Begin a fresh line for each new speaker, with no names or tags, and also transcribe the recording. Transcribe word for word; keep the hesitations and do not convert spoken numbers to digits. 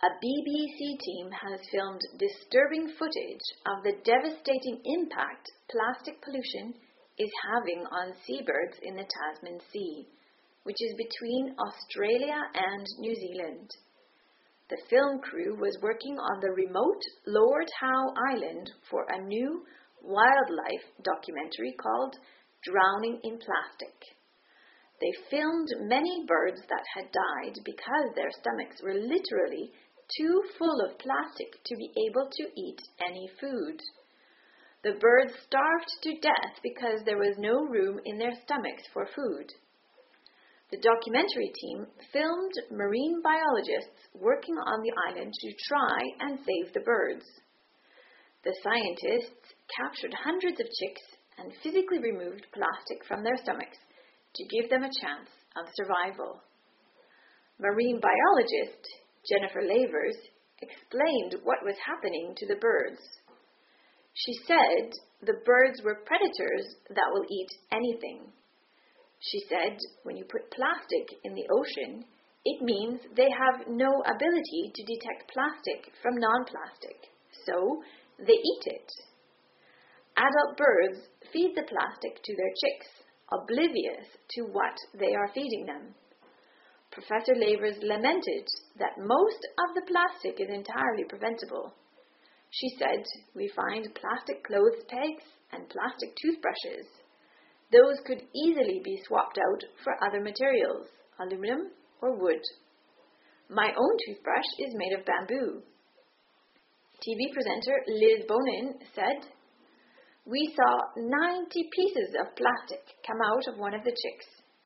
A B B C team has filmed disturbing footage of the devastating impact plastic pollution is having on seabirds in the Tasman Sea, which is between Australia and New Zealand. The film crew was working on the remote Lord Howe Island for a new wildlife documentary called Drowning in Plastic. They filmed many birds that had died because their stomachs were literally too full of plastic to be able to eat any food. The birds starved to death because there was no room in their stomachs for food. The documentary team filmed marine biologists working on the island to try and save the birds. The scientists captured hundreds of chicks and physically removed plastic from their stomachs to give them a chance of survival. Marine biologist Jennifer Lavers explained what was happening to the birds. She said the birds were predators that will eat anything. She said when you put plastic in the ocean, it means they have no ability to detect plastic from non-plastic, so they eat it. Adult birds feed the plastic to their chicks, oblivious to what they are feeding them. Professor Lavers lamented that most of the plastic is entirely preventable. She said, "We find plastic clothes pegs and plastic toothbrushes. Those could easily be swapped out for other materials, aluminum or wood. My own toothbrush is made of bamboo." T V presenter Liz Bonin said, "We saw ninety pieces of plastic come out of one of the chicks.